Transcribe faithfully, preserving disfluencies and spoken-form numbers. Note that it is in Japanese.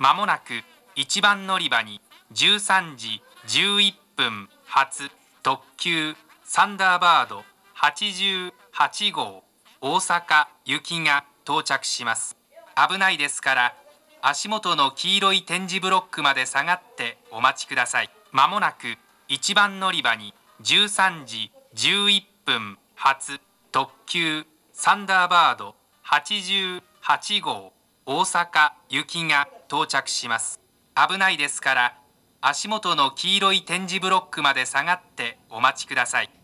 まもなくいちばん乗り場にじゅうさんじじゅういっぷん発特急サンダーバードはちじゅうはちごう大阪行きが到着します。危ないですから足元の黄色い点字ブロックまで下がってお待ちください。まもなくいちばん乗り場にじゅうさんじじゅういっぷん発特急サンダーバードはちじゅうはちごう大阪行きが到着します。危ないですから足元の黄色い点字ブロックまで下がってお待ちください。